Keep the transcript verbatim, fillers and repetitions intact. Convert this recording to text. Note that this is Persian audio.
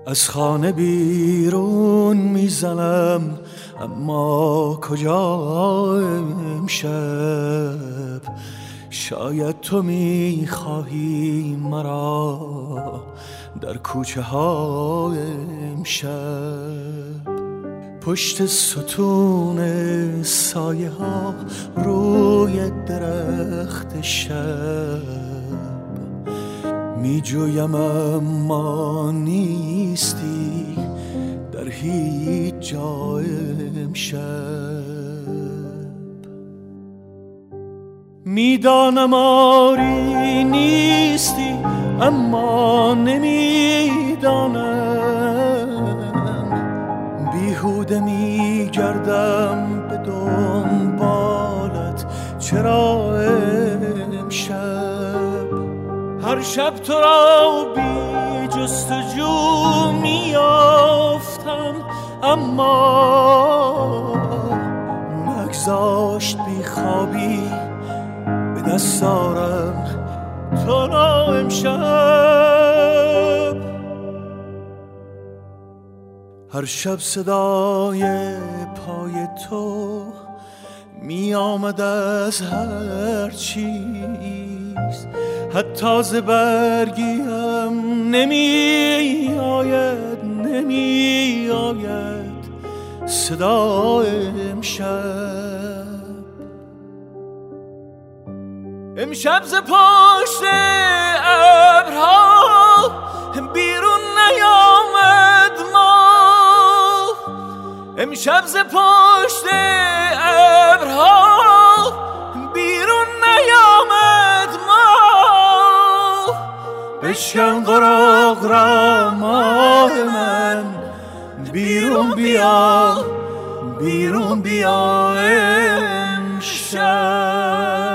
از خانه بیرون میزنم، اما کجا امشب؟ شاید تو میخواهی مرا در کوچه ها امشب. پشت ستون سایه ها روی درخت شب می جویم، اما نیستی در هیچ جا امشب. میدانم آری نیستی، اما نمیدانم. بیهوده میگردم به دنبالت، چرا امشب؟ هر شب تو را بی جستجو میافتم، اما نگذاشت بی خوابی به دست آرم تو را امشب. هر شب صدای پای تو می آمد از هر چیز، حتی ز برگی هم نمی آید نمی آید صدا امشب. امشب ز پشت ابرها بیرون نیامد ماه، امشب ز پشت ابرها بیرون نیامد ماه. بشکن قراق را ماه من، بیرون بیا بیرون بیا امشب.